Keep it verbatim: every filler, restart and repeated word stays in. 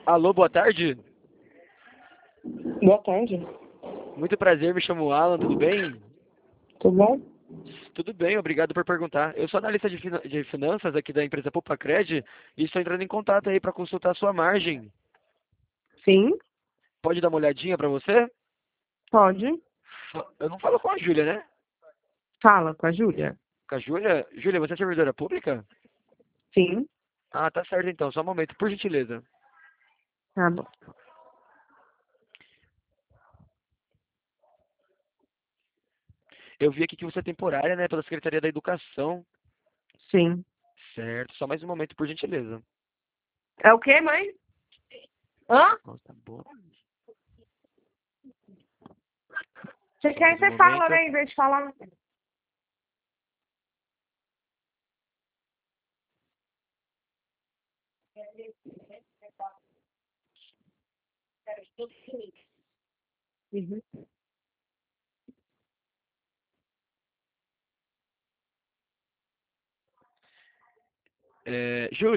Alô, boa tarde. Boa tarde. Muito prazer, me chamo Alan, tudo bem? Tudo bom? Tudo bem, obrigado por perguntar. Eu sou analista de, fina- de finanças aqui da empresa Pupacred e estou entrando em contato aí para consultar a sua margem. Sim, Pode dar uma olhadinha para você? pode. Fa- Eu não falo com a Júlia, né? Fala com a Júlia. Com a Júlia? Júlia, você é servidora pública? Sim, Ah, tá certo então, só um momento, por gentileza. tá bom. Eu vi aqui que você é temporária, né, pela Secretaria da Educação. Sim. Certo, só mais um momento, por gentileza. É o quê, mãe? Hã? Nossa, tá bom. Você Só quer, mais um você fala, momento. né, em vez de falar. Uhum. É, Júlia.